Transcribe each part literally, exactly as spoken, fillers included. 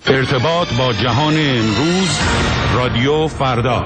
ارتباط با جهان امروز، رادیو فردا.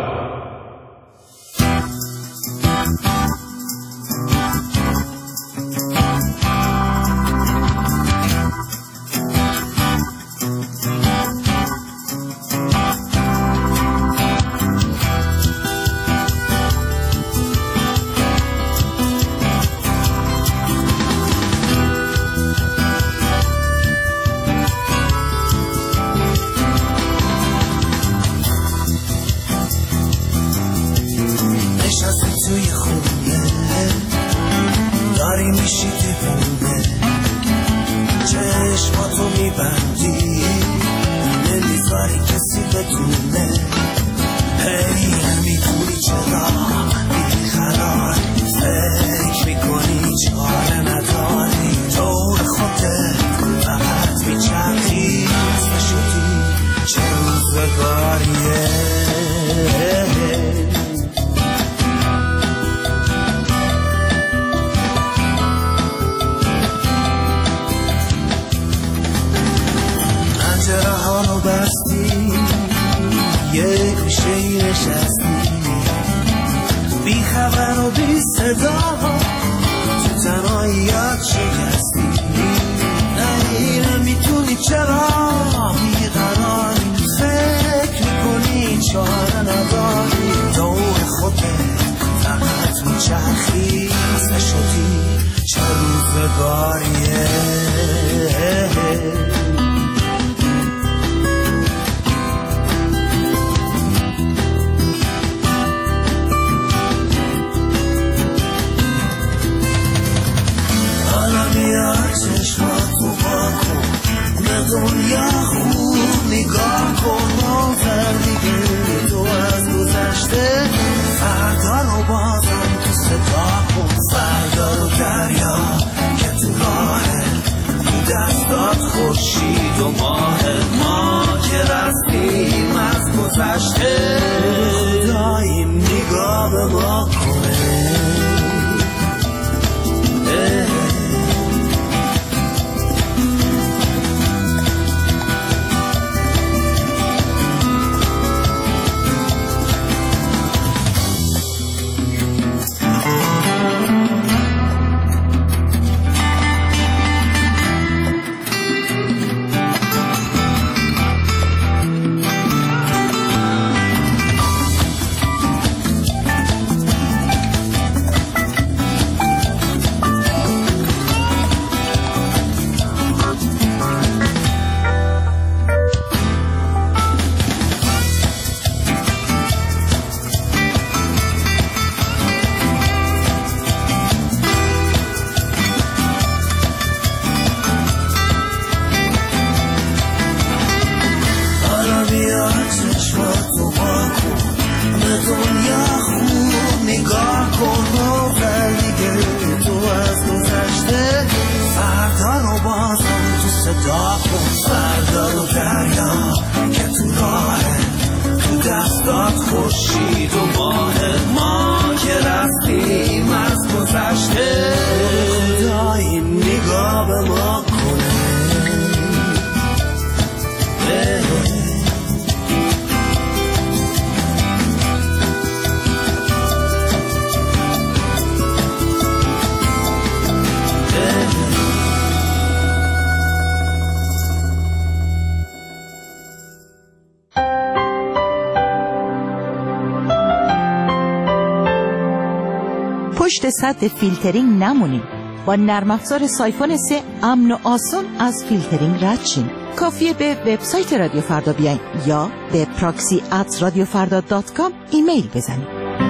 پشت سد فیلترینگ نمونیم. با نرم افزار سایفون سه امن و آسان از فیلترینگ رد شیم. کافیه به وبسایت رادیو فردا بیاین یا به پراکسی ات رادیو فردا دات کام ایمیل بزنید.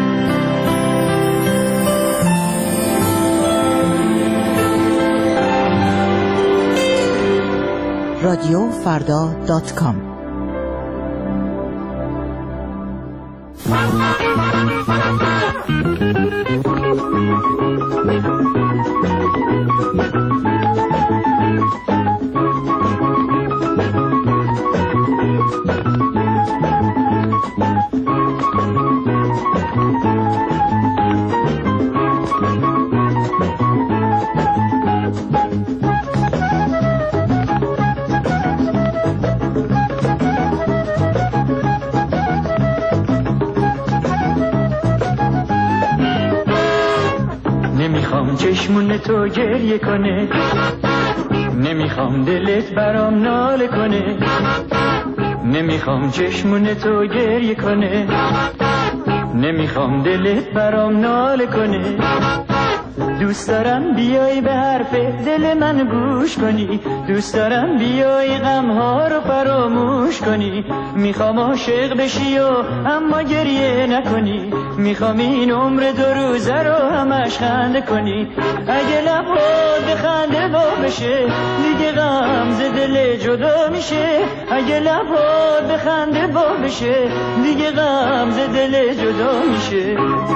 رادیو فردا دات کام. چشمون تو گریه کنه، نمیخوام دلت برام ناله کنه، نمیخوام چشمون تو گریه کنه، نمیخوام دلت برام ناله کنه. دوست دارم بیای به حرف دل من گوش کنی، دوست دارم بیای غمها رو فراموش کنی. میخوام عاشق بشی و اما گریه نکنی، میخوام این عمر دو روزه رو همش خنده کنی. اگه لبات بخنده با بشه دیگه غم ز دل جدا میشه، اگه لبات بخنده با بشه دیگه غم ز دل جدا میشه.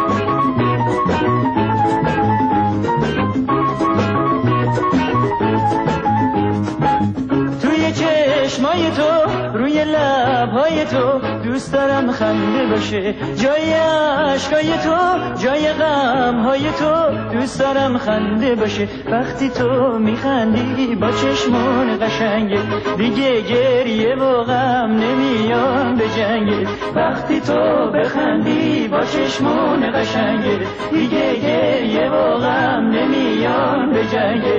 چشمای تو روی لبهای تو دوست دارم خنده باشه، جای عشقای تو جای غمهای تو دوست دارم خنده باشه. وقتی تو میخندی با چشمون قشنگه دیگه گریه و غم نمیان به جنگه. وقتی تو بخندی با چشمون قشنگه دیگه گریه و غم نمیان به جنگه.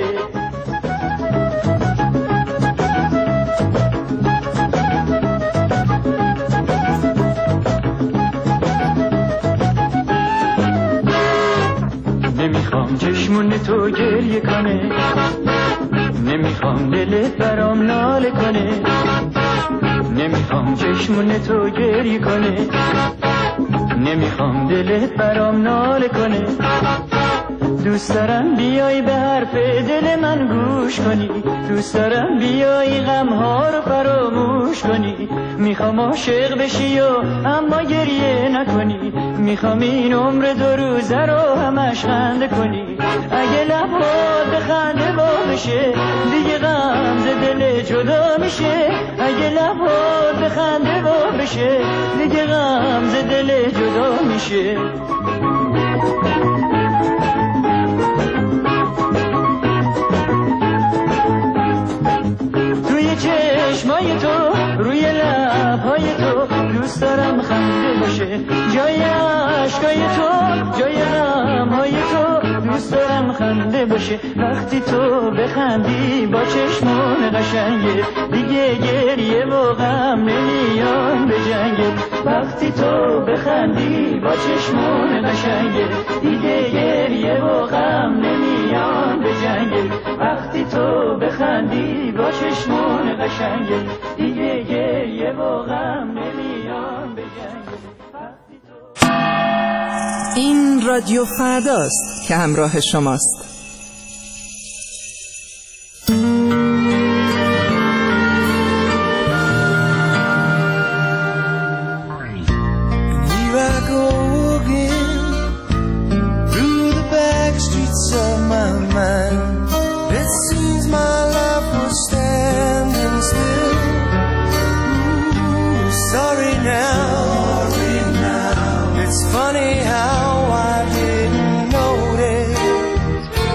نمیخوام چشمون تو گریه کنه، نمیخوام دلت برام ناله کنه، نمیخوام چشمون تو گریه کنه، نمیخوام دلت برام ناله کنه. دوست دارم بیای به حرف دل من گوش کنی، دوست دارم بیای غمها رو فراموش کنی. میخوام عاشق بشی و اما گریه نکنی، میخوام این عمر دو روزه رو همش خنده کنی. اگه لبات بخنده با بشه دیگه غم ز دل جدا میشه، اگه لبات بخنده با بشه دیگه غم ز دل جدا میشه. چشمای تو روی لبهای تو دوست دارم خنده باشه، جای عشقای تو جای غمهای تو دوست دارم خنده باشه. وقتی تو بخندی با چشمون قشنگه دیگه گریه و غم نمیان به جنگه. وقتی تو بخندی با چشمون قشنگه دیگه گریه و غم نمیان به جنگه. وقتی تو بخندی با چشمون قشنگه دیگه گریه و غم نمیان به جنگه. این رادیو فرداست که همراه شماست. It's funny how I didn't notice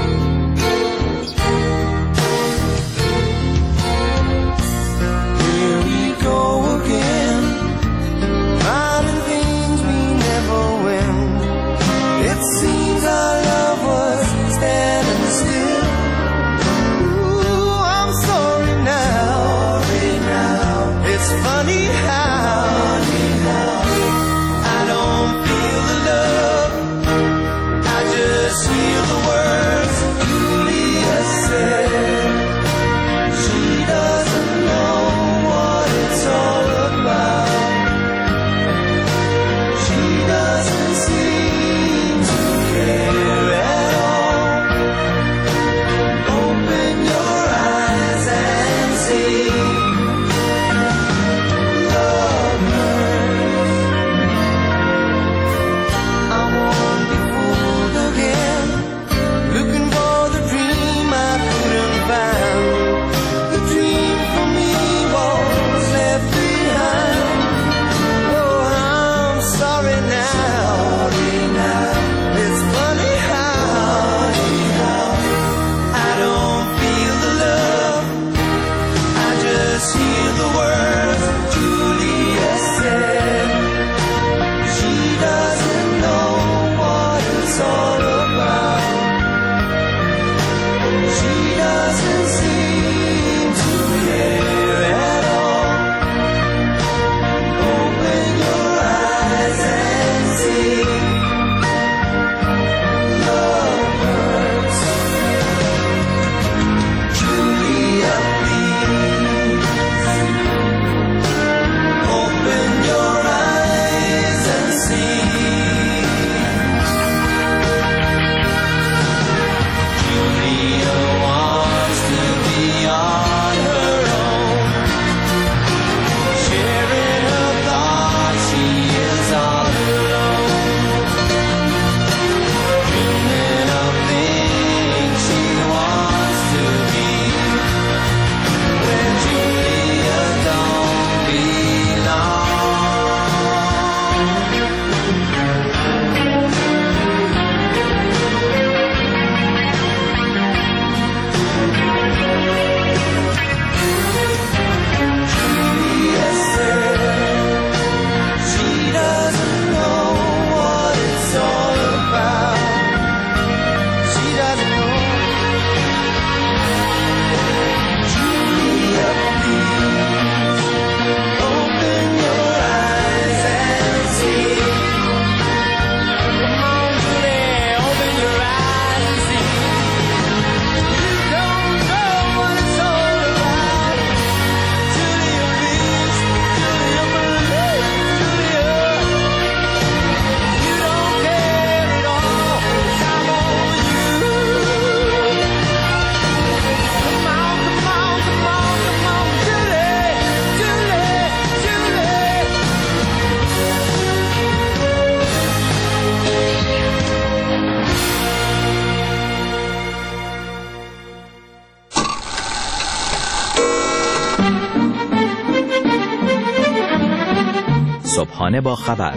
صبحانه با خبر،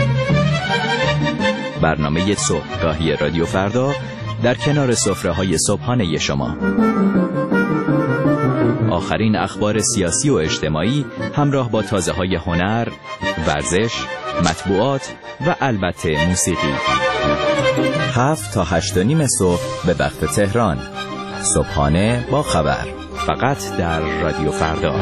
برنامه صبحگاهی رادیو فردا در کنار سفره‌های صبحانه شما. آخرین اخبار سیاسی و اجتماعی همراه با تازه‌های هنر، ورزش، مطبوعات و البته موسیقی. هفت تا هشت و نیم صبح به وقت تهران. صبحانه با خبر، فقط در رادیو فردا.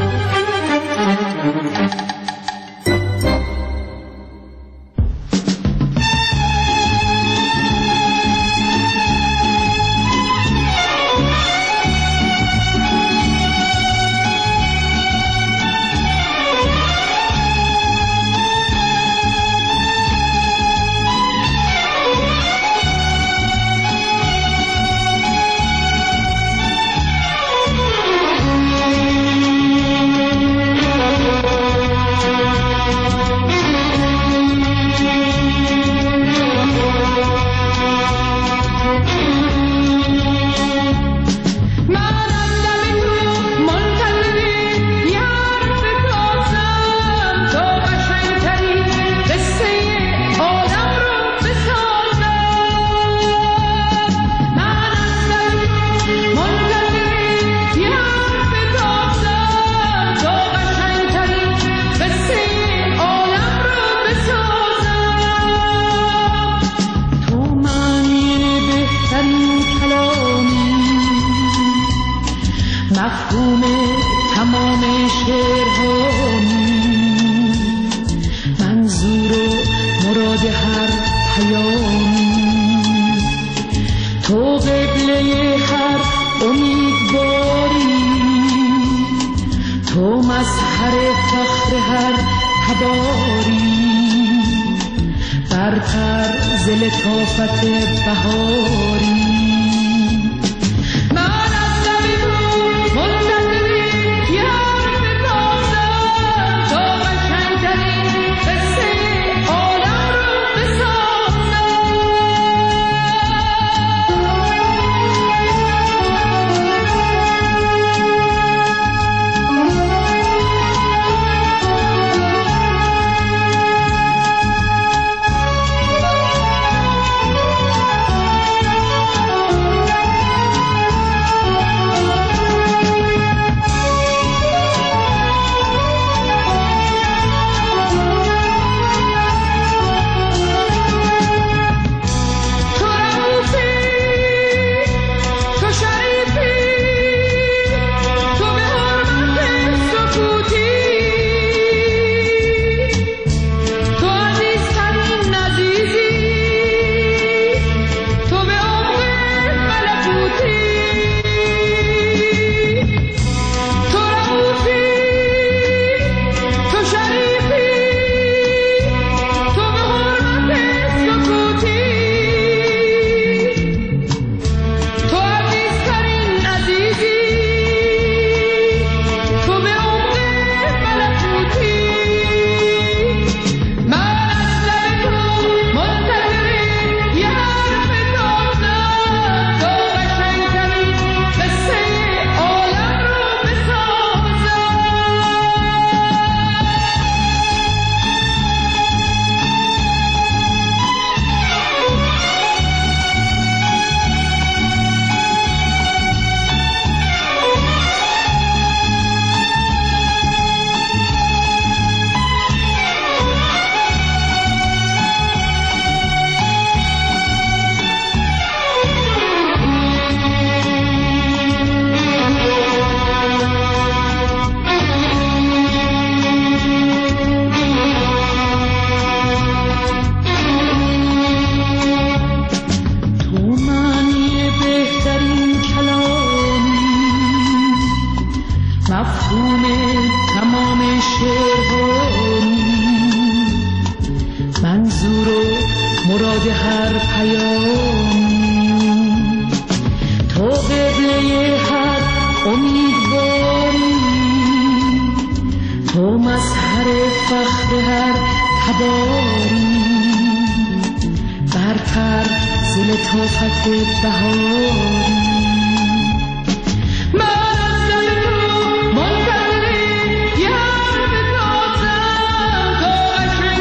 منتظری یه حرف تازه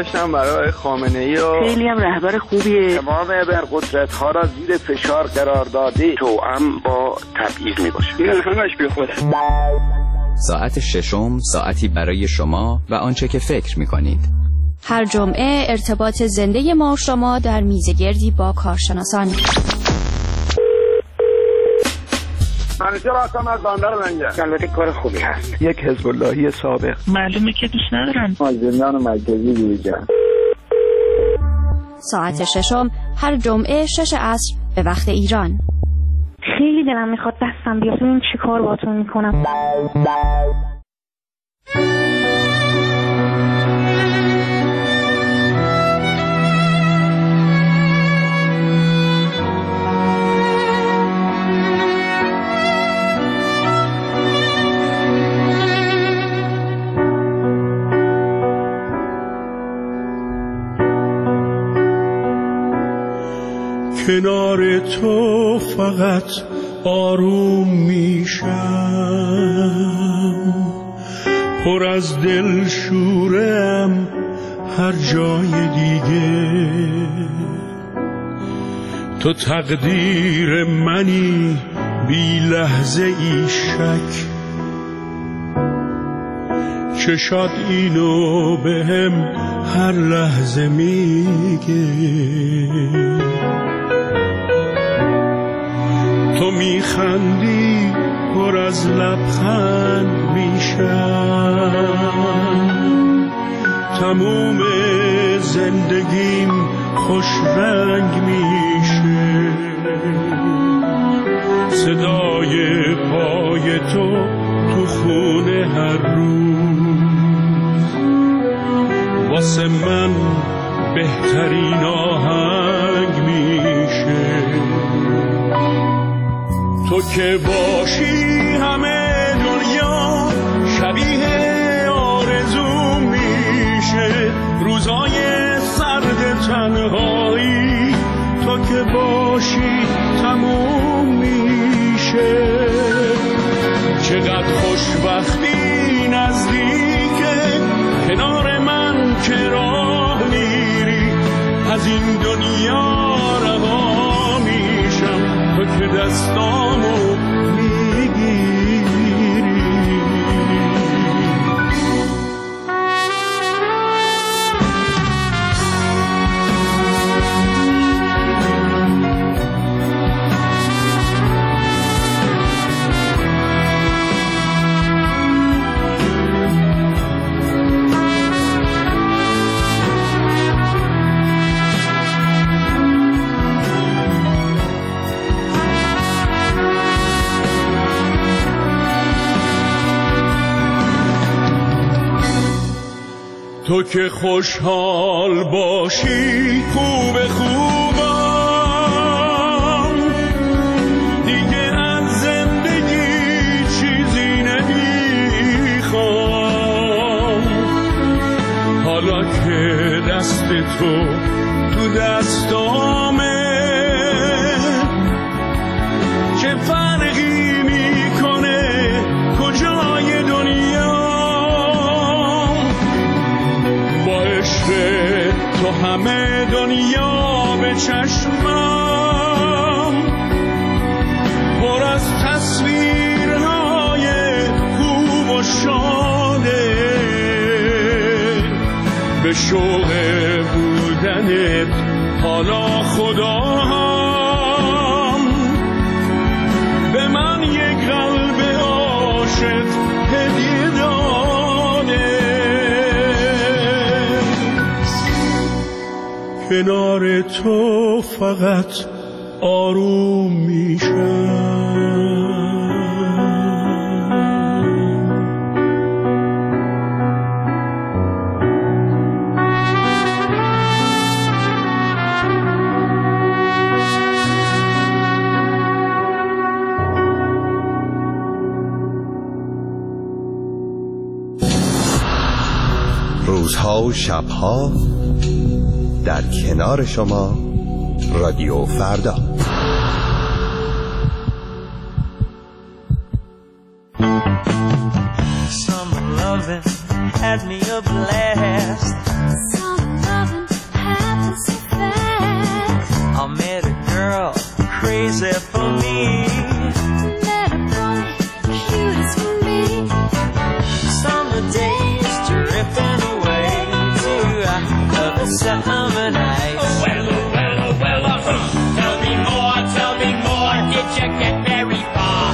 داشتم برای خامنه‌ای و خیلی هم رهبر خوبیه. تمام ابرقدرت‌ها را زیر فشار قرار داده، توأم با تبعیض میباشه. این همش بیخوده. ساعت ششم ساعتی برای شما و آنچه که فکر می‌کنید. هر جمعه ارتباط زنده ما و شما در میزگردی با کارشناسان. منیجر آسام از باندار لنگه. البته کار خوبی هست. یک حزب اللهی سابق. معلومه که دوست ندارن. از زندان مرکزی بیرون. ساعت ششم هر جمعه شش عصر به وقت ایران. خیلی دلم میخواد دستم بیاد ببین چی کار باهاتون میکنم. کنار تو فقط آروم میشم، پر از دل شورم هر جای دیگه. تو تقدیر منی بی لحظه ای شک، چشات اینو بهم هر لحظه میگه. تو میخندی پر از لبخند میشم، تموم زندگیم خوش رنگ میشه. صدای پای تو تو خونه هر روز واسه من بهترین آهنگ میشه. تو که باشی همه دنیا شبیه آرزو میشه. روزای سرد تنهایی تو که باشی تموم میشه. چقدر خوشبختی نزدیکه کنار من که راه میری. از این دنیا رها میشم تو که دستامو میگیری. تو که خوشحال باشی خوب خوبم، دیگه از زندگی چیزی نمیخوام. حالا که دست تو تو دستامه چه فرقی میکنه کجای دنیا. تو همه دنیا به چشمم پر از تصویرهای خوب و شاده. به شوق بودنت حالا خدا هم به من یک قلب عاشق هدیه داده. کنار تو فقط آروم میشم. روزها و شبها در کنار شما رادیو فردا. Some loving had me a blast. Some crazy for me. Little boy, cute as can be. Summer days drifting away to other summer nights. Oh, well, oh, well, oh, well, oh. Tell me more, tell me more. Did you get very far?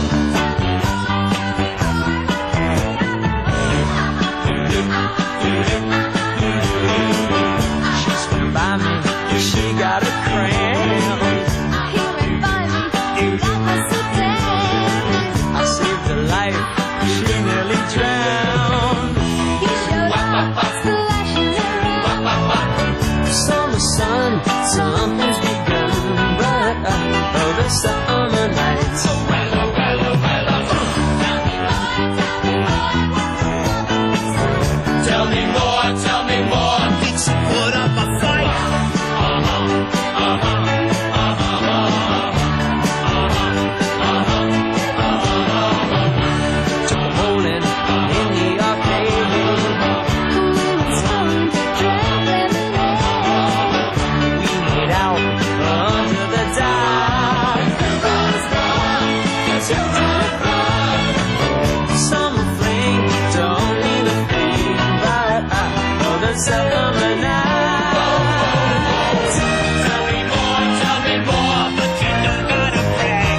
She swam by me, she got a cramp. He went by me, that was so damn. I saved her life, she nearly drowned. He showed up, splashing around. Summer sun, something's begun, but uh, oh, the summer nights. Oh, well, oh, well, oh, well, oh. Tell me more, tell me more. Did she put up a fight? Uh-huh, uh-huh, uh-huh, uh-huh, uh-huh, uh-huh. Took a bowling in the arcade. We made out under the dark. Summer flame don't mean a thing, but I know the summer nights. Tell me more, tell me more, but you don't gotta brag.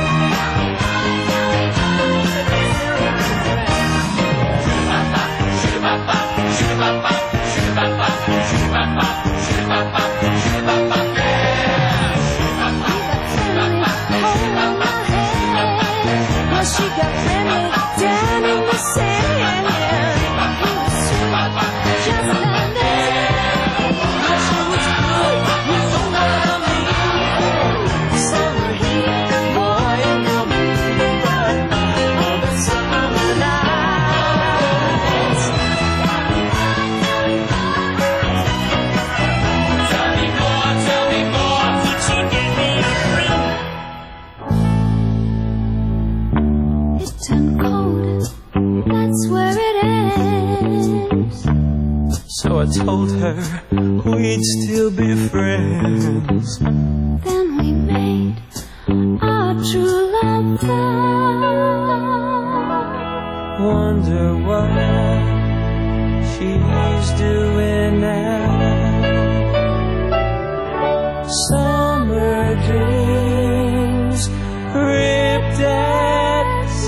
She got friendly down in the sand. He was sweet, just like that. She was good, you know what I mean. Summer heat, boy, you know me. All the summer nights. Tell me more, tell me more. Did she get me a ring? It turned cold, that's where it ends. So I told her we'd still be friends. Then we made our true love vow. Wonder what she's doing now. Summer dreams ripped at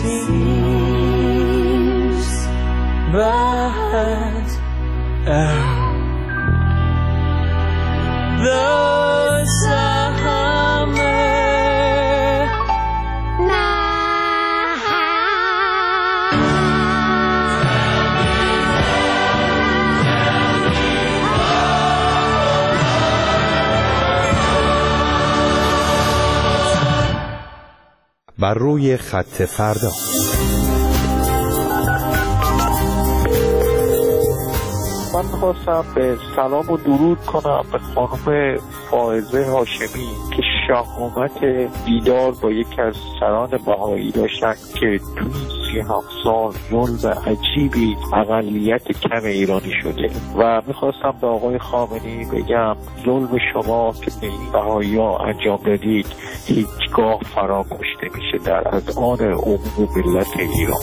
seams, but oh, the summer بر روی خط فردا. من خواستم به سلام و درود کنم به خانم فائزه هاشمی که شهامت دیدار با یکی از سران بهایی داشتن که توی سی هفت سال ظلم عجیبی اقلیت کم ایرانی شده و میخواستم به آقای خامنه‌ای بگم ظلم شما که به این بهایی ها انجام دادید هیچگاه فراموش نمیشه در اذهان عموم ملت ایران.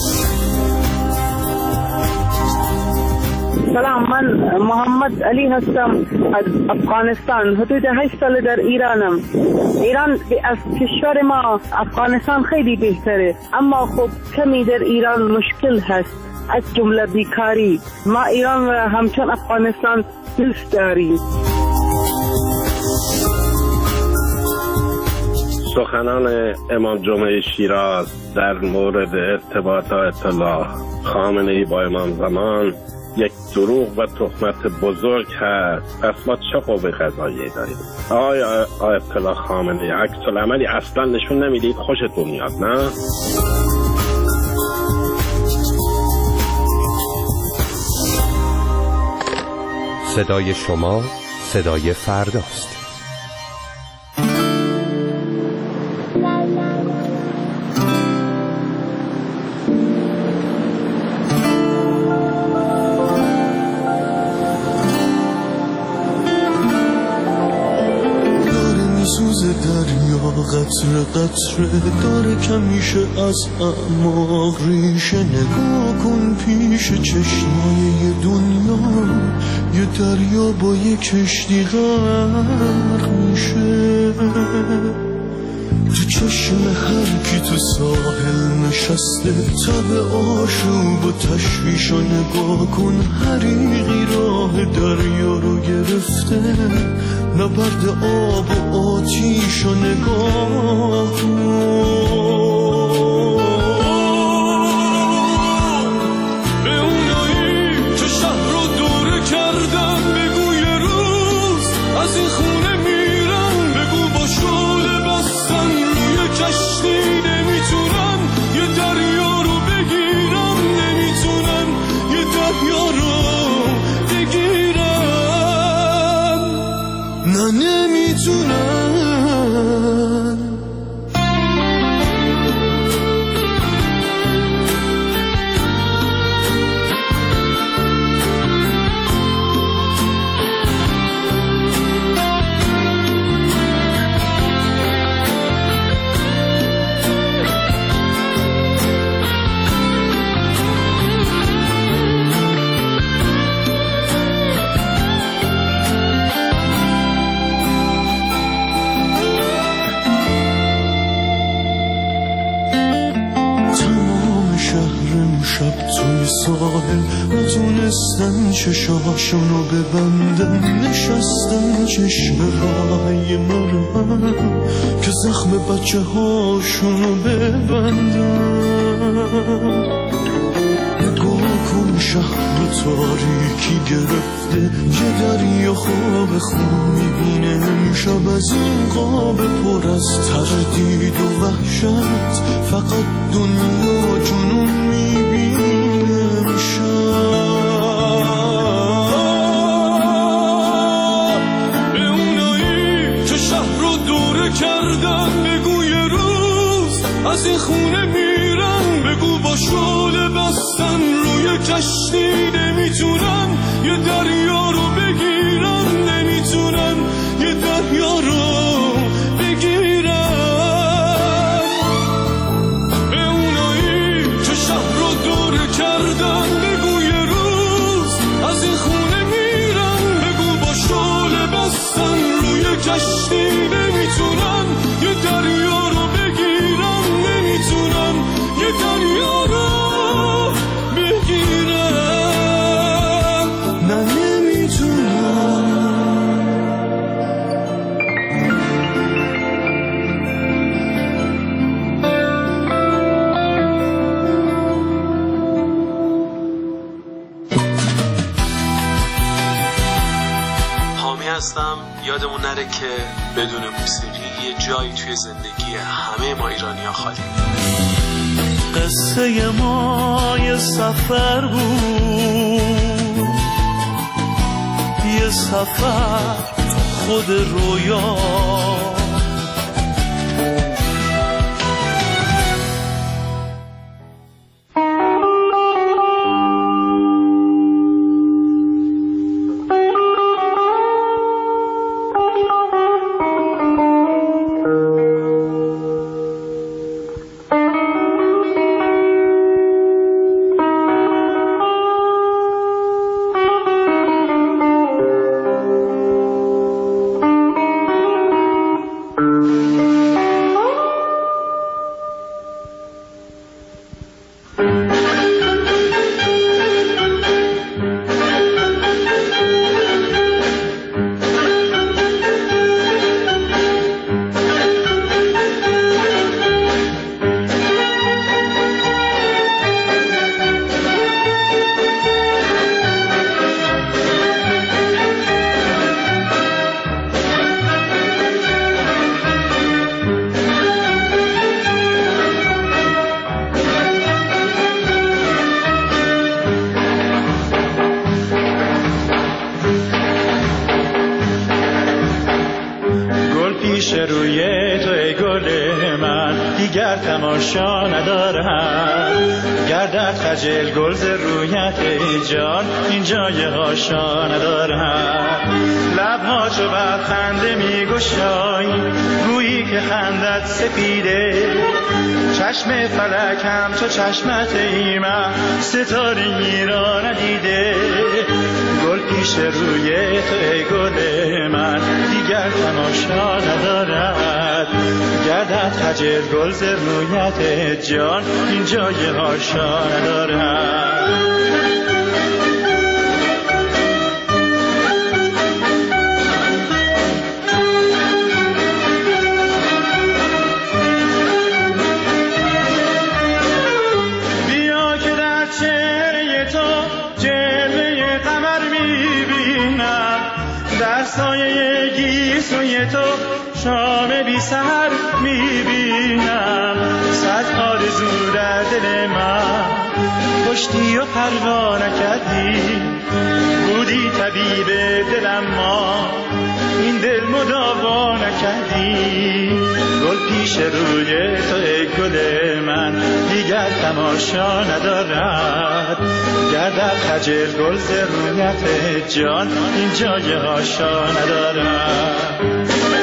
سلام، من محمد علی هستم از افغانستان. حدود هشت سال در ایرانم. ایران از کشور ما افغانستان خیلی بهتره، اما خب کمی در ایران مشکل هست، از جمله بیکاری. ما ایران و همچون افغانستان دوست داریم. سخنان امام جمعه شیراز در مورد ارتباط آیت الله خامنه‌ای با امام زمان یک دروغ و تهمت بزرگ هست. پس ما چه قوه قضاییه داریم؟ آقای آیت الله خامنه‌ای عکس العملی اصلا نشون نمیدید، خوشتون میاد نه؟ صدای شما صدای فرداست. سوز دریا قطره قطره داره کمیشه از اعماق ریشه. نگاه کن پیش چشمای دنیا یه دریا با یه کشتی غرق میشه. تو چشم هر کی تو ساحل نشسته تب آشوب و تشویش و نگاه کن حریقی راه دریا رو گرفته. نبرد آب و آتیش و نگاه کن به اونایی که شهر رو دوره کردن. بگو یه روز از این خونه میرن. بگو با شعله بستن روی کشتی نمیتونن یه دریا رو بگیرن. نمیتونن یه دریا رو بگیرن. نه نمیتونن. ساحل نتونستن چشاشونو ببندن. نشستن چشم راهی مرم که زخم بچه هاشونو ببندن. نگاه کن شهر تاریکی گرفته یه دریا خواب خون میبینه. امشب از این قاب پر از تردید و وحشت فقط دنیا جنون میبینه. به اونایی که شهر رو دوره کردن. بگو یه روز از این خونه میرن. بگو با شعله بستن روی کشتی نمیتونن یه دریا رو بگیرن. نمیتونن یه دریا رو بگیرن. به اونایی که شهر رو دوره کردن. بگو یه روز از این خونه میرن. بگو با شعله بستن روی کشتی نمیتونن یه دریا رو بگیرن. نمیتونن یه دریا رو بگیرن. نه نمیتونن. هستم. یادمون نره که بدون موسیقی یه جایی توی زندگی همه ما ایرانی‌ها خالی. قصه ما یه سفر بود. یه سفر خود رویا. دیگر تماشا ندارد. گردد خجل گل ز رویت ای جان این جای هاشا ندارد. لبها چو بر خنده می گشای گویی که خندت سپیده. چشم فلک هم چو چشمت ای من ستاره‌ای را ندیده. گل پیش روی تو ای گل من دیگر تماشا ندارد. گردد خجل گل ز رویت جان این جای هاشا ندارد. سایه گیسوی تو شام بی سحر میبینم. صد آرزو در دل من کشتی و پروا نکردی. بودی طبیب دلم ما این دل مداوا نکردی. گل پیش روی تو ای گل من دیگر تماشا ندارد. گردد خجل گل ز رویت جان این جای هاشا ندارد.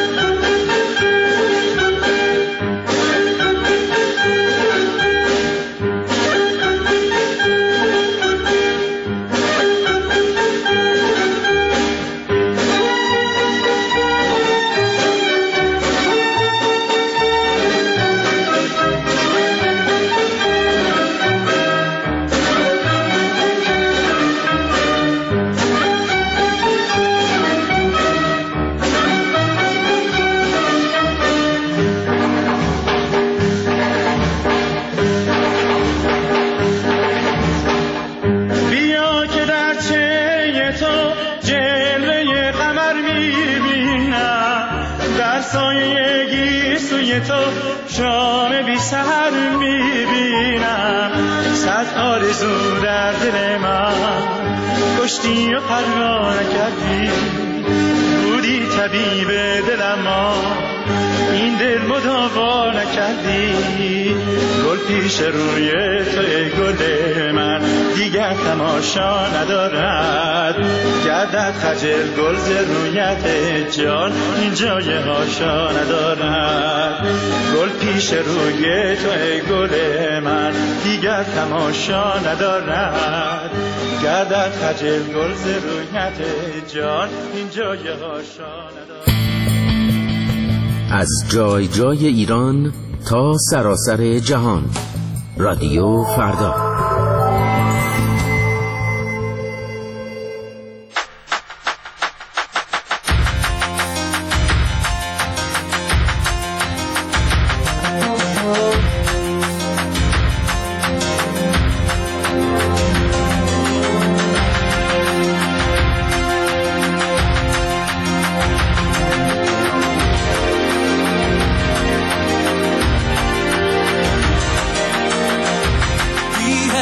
تو شام بی سحر میبینم. صد آرزو در دل من کشتی و پروا نکردی. بودی طبیب دلم ما این دل مداوا نکردی. گل پیش روی تو ای گل من دیگر تماشا ندارد. گردد خجل گل ز رویت جان این جای هاشا ندارد. گل پیش روی تو ای گل من دیگر تماشا ندارد. گردد خجل گل ز رویت جان این جای هاشا ندارد. از جای جای ایران تا سراسر جهان رادیو فردا. بی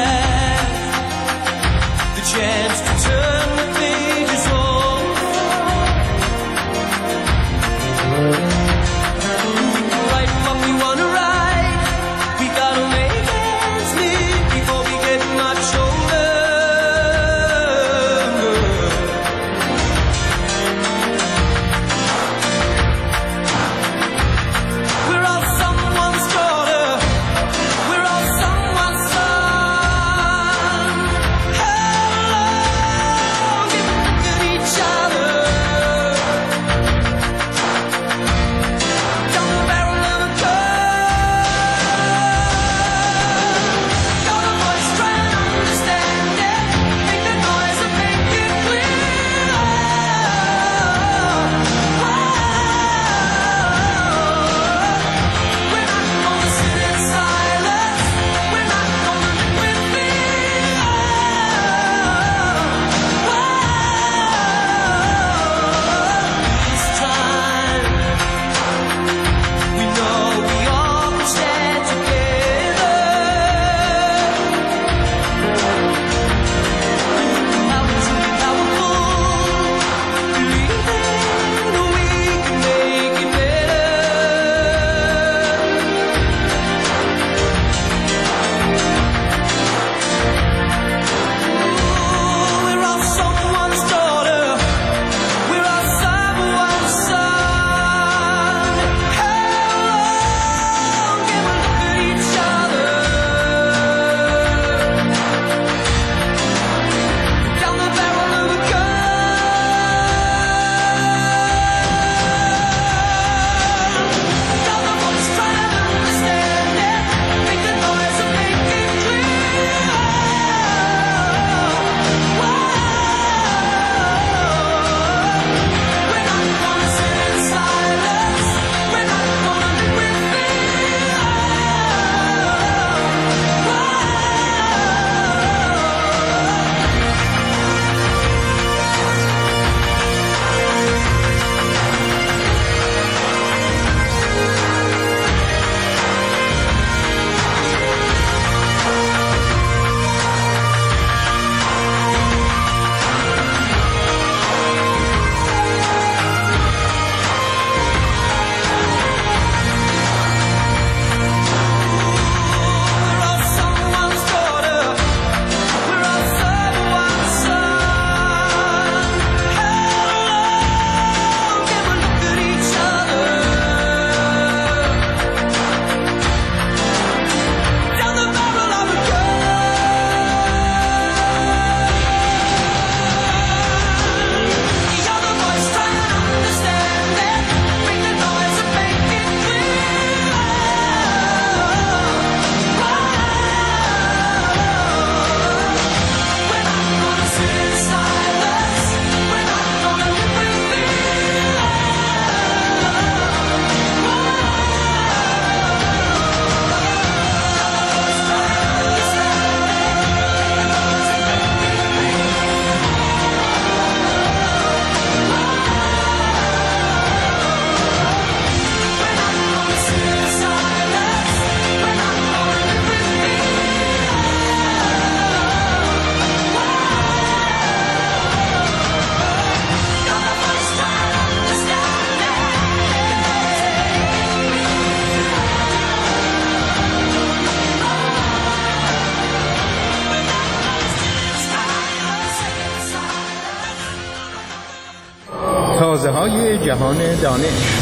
های جهان دانش.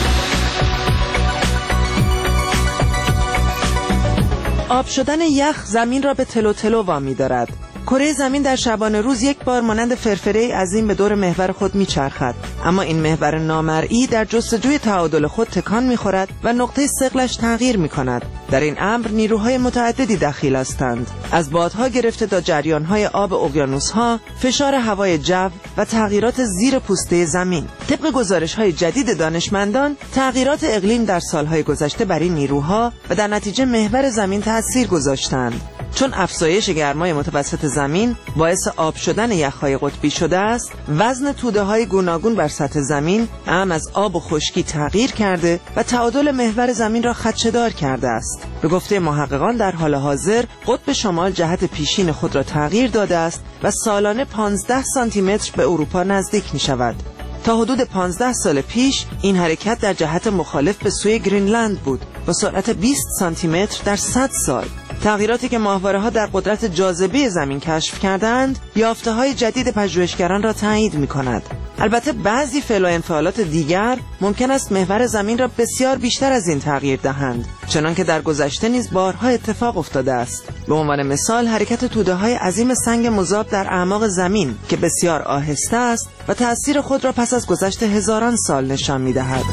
آب شدن یخ زمین را به تلو تلو وامی دارد. کره زمین در شبانه روز یک بار مانند فرفره عظیم به دور محور خود میچرخد، اما این محور نامرئی در جستجوی تعادل خود تکان میخورد و نقطه ثقلش تغییر میکند. در این امر نیروهای متعددی دخیل هستند، از بادها گرفته تا جریانهای آب اقیانوسها، فشار هوای جو و تغییرات زیر پوسته زمین. طبق گزارش‌های جدید دانشمندان، تغییرات اقلیم در سالهای گذشته بر این نیروها و در نتیجه محور زمین تأثیر گذاشتند. چون افزایش گرمای متوسط زمین باعث آب شدن یخ‌های قطبی شده است، وزن توده‌های گوناگون بر سطح زمین اعم از آب و خشکی تغییر کرده و تعادل محور زمین را خدشه‌دار کرده است. به گفته محققان در حال حاضر قطب شمال جهت پیشین خود را تغییر داده است و سالانه پانزده سانتی متر به اروپا نزدیک می شود. تا حدود پانزده سال پیش این حرکت در جهت مخالف به سوی گرینلند بود با سرعت بیست سانتی متر در صد سال. تغییراتی که ماهواره‌ها در قدرت جاذبه زمین کشف کردند، یافته‌های جدید پژوهشگران را تایید می‌کند. البته بعضی فعل و انفعالات دیگر ممکن است محور زمین را بسیار بیشتر از این تغییر دهند، چنانکه در گذشته نیز بارها اتفاق افتاده است. به عنوان مثال حرکت توده‌های عظیم سنگ مذاب در اعماق زمین که بسیار آهسته است و تأثیر خود را پس از گذشت هزاران سال نشان می‌دهد.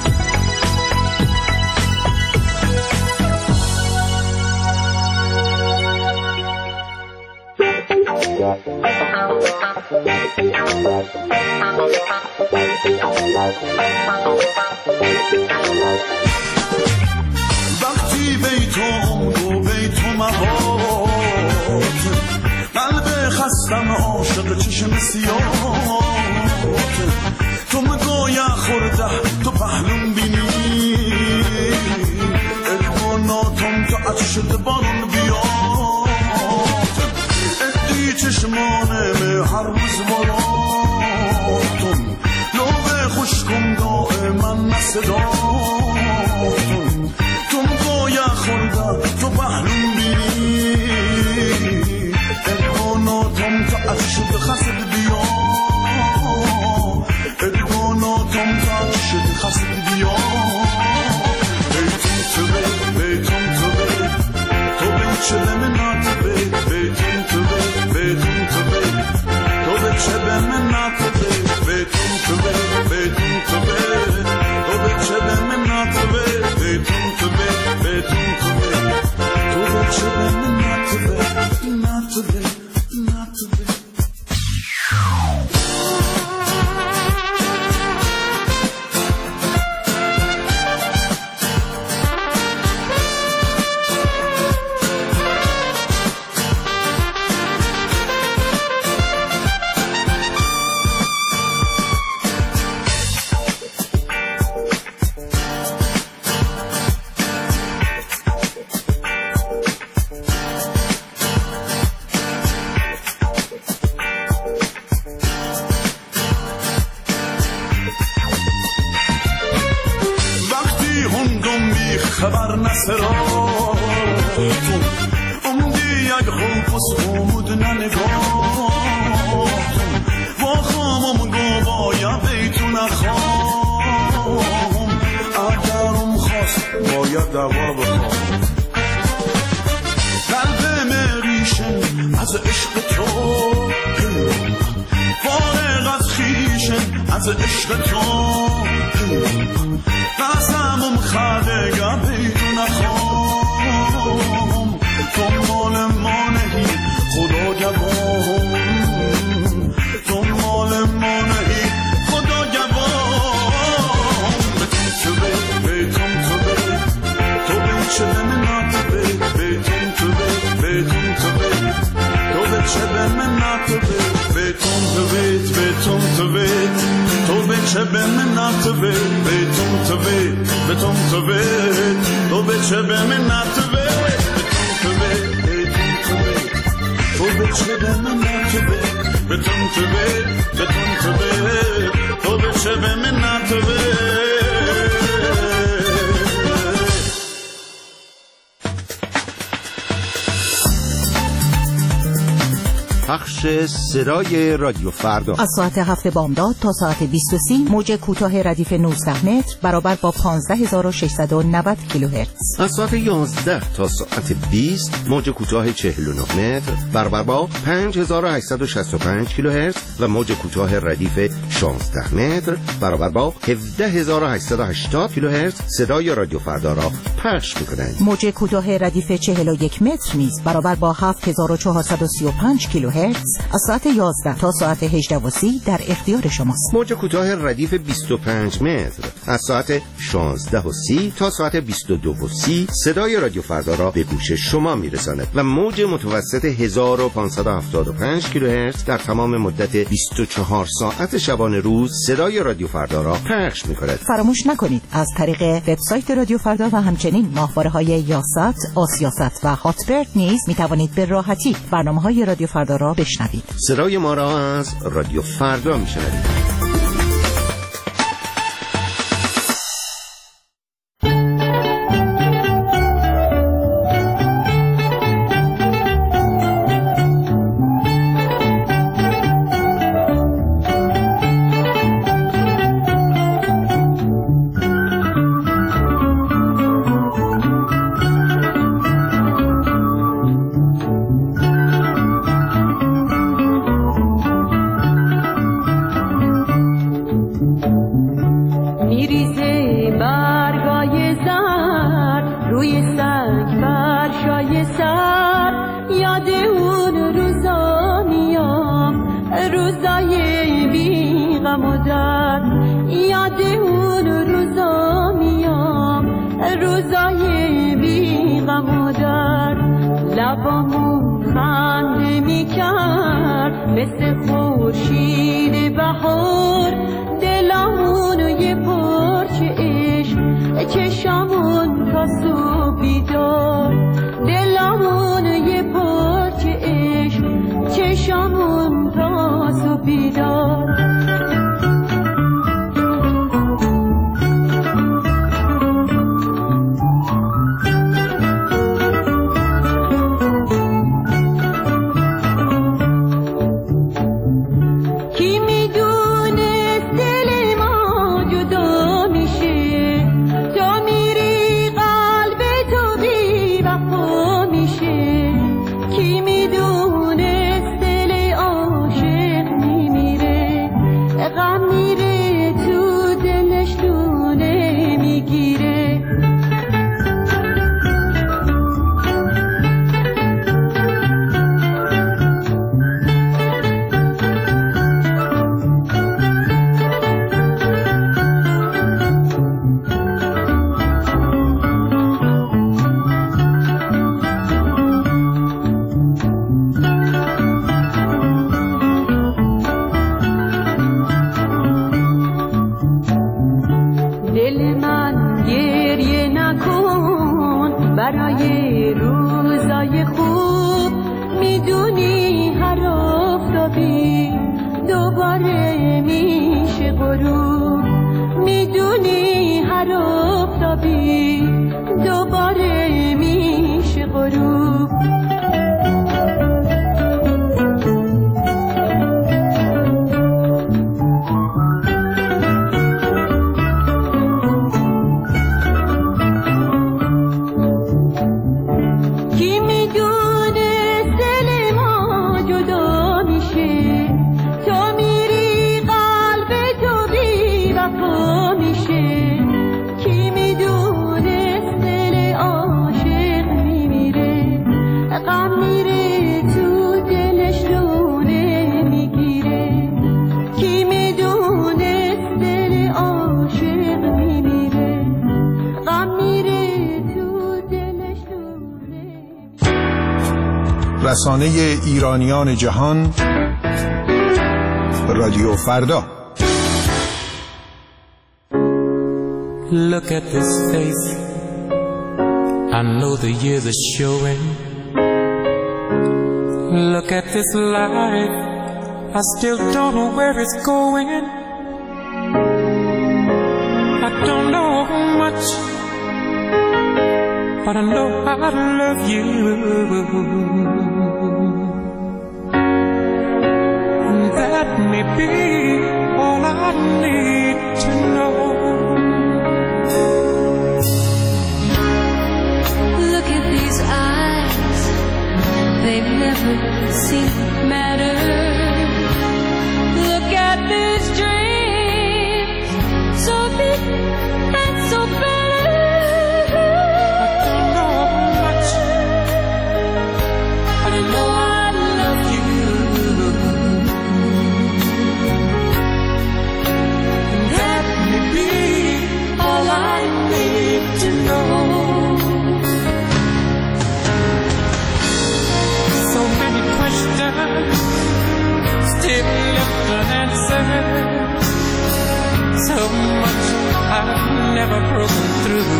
وقتی بیتم و بیتم آباد، قلب خستم عاشق چشم سیاه، تو مگویا خورده تو پهلوم بینی، الگوناتم تو عطشت بارون بیاد، ادی چشمانم هر روز مراتم، لوبه خوشکم دائما نصداتم، تو مگویا خورده تو پهلوم بینی، الگوناتم تو عطشت خسد بیاد، الگوناتم تو عطشت خسد بیاد، بیتم تو بی بیتم تو بی تو بی چه به من ناتبه، بیتم تو بی بیتم تو بی تو بی چه به من ناتبه، بیتم تو بی بیتم تو بی تو بی چه به من ناتبه، بیتم تو بی بیتم تو بی تو بی چه به من ناتبه، ناتبه ناتبه. خبر نسراتون امدی یک خوپس بود ننگاتون با خامم گو بایا بیتون نخوام اگرم خواست باید دوا بخوام قلب مریشن از عشق تو فارغ از خیشن از عشق تو قسمم خدگم بیتون نخوام تو مال ما نهی خدا گوام تو مال ما نهی خدا گوام بیتون تو بی بیتون تو بی تو بی چه به من ناتبه بیتون تو بی بیتون تو بی تو بی چه به من ناتبه بیتون تو بی بیتون تو بی تو به چه به من ناتبه بیتون تو بی بیتون تو بی تو به چه به من ناتبه بیتون تو بی تو به چه به من ناتبه بیتون تو بی بیتون تو بی تو به چه به من ناتبه. بخش صدای رادیو فردا. از ساعت هفت بامداد تا ساعت بیست و سی موج کوتاه ردیف نوزده متر برابر با پانزده هزار و ششصد و نود کیلوهرتز. از ساعت یازده تا ساعت بیست موج کوتاه چهل و نه متر برابر با پنج هزار و هشتصد و شصت و پنج کیلوهرتز و موج کوتاه ردیف شانزده متر برابر با هفده هزار و هشتصد و هشتاد کیلوهرتز صدای رادیو فردا را پخش می‌کنند. موج کوتاه ردیف چهل و یک متر نیز برابر با هفت هزار و چهارصد و سی و پنج کیلوهرتز از ساعت یازده تا ساعت هجده و سی در اختیار شماست. موج کوتاه ردیف بیست و پنج متر از ساعت شانزده و سی تا ساعت بیست و دو و سی صدای رادیو فردا را به گوش شما میرساند و موج متوسط هزار و پانصد و هفتاد و پنج کیلوهرتز در تمام مدت بیست و چهار ساعت شبانه روز صدای رادیو فردا را پخش می‌کند. فراموش نکنید از طریق وبسایت رادیو فردا و همچنین ماهواره‌های یاست، آسیاست و هاتبرد نیز می‌توانید به راحتی برنامه‌های رادیو فردا را بشنوید. صدای ما را از رادیو فردا می‌شنوید. رسانه ایرانیان جهان رادیو فردا. Look at this face, I know the years are showing. Look at this life, I still don't know where it's going. I don't know much, but I know how to love you. may be all I need to know. Look at these eyes, they've never seen matter. Look at these dreams, so big and so better. I don't know much, but I know I love you. And that may be all I need to know. So many questions still left unanswered. So much I've never broken through.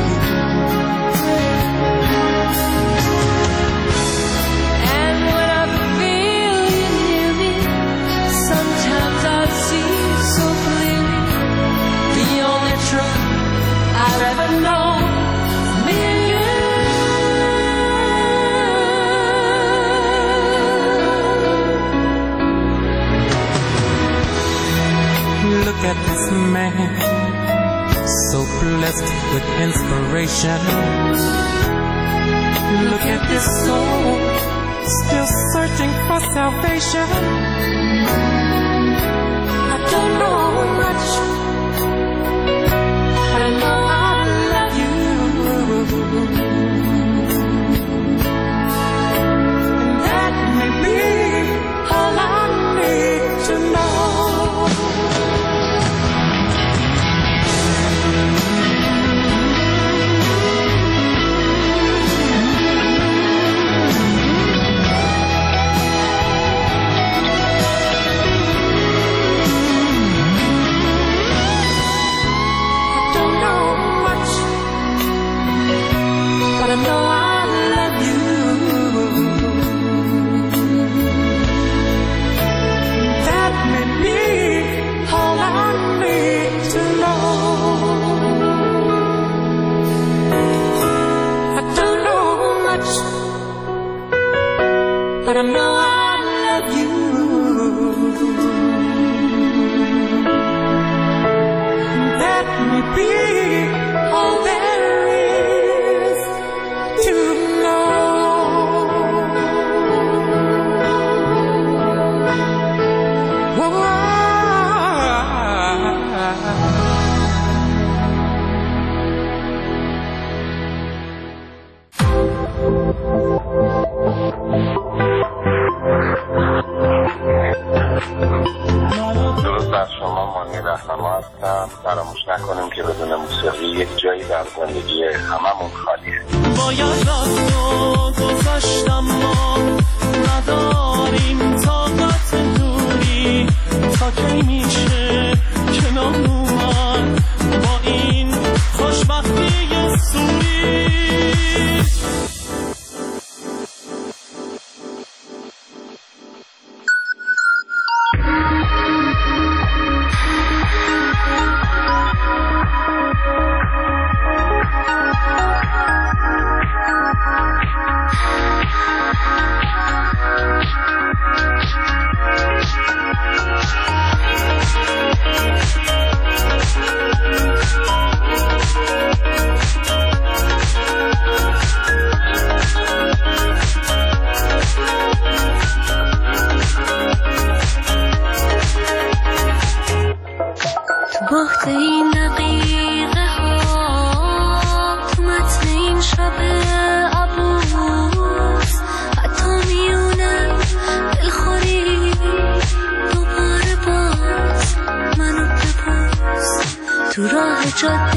And when I feel you near me, sometimes I see so clearly the only truth I've ever known. Me and you. Look at this man, so blessed with inspiration. Look at this soul, still searching for salvation. I don't know much, but I know I love you. And that may be all I need to know. I know I love you. That may be all I need to know. I don't know much, but I know I love you. That may be all there is to know. Whoa. درود بر شما، مانی رهنما هستم. فراموش نکنیم که بدون موسیقی یک جایی در زندگی هممون خالیه. باید از تو گذشتم، ما نداریم طاقت دوری. تا کی میشه کنار اومد با این خوشبختی سوری؟ تو راه جاده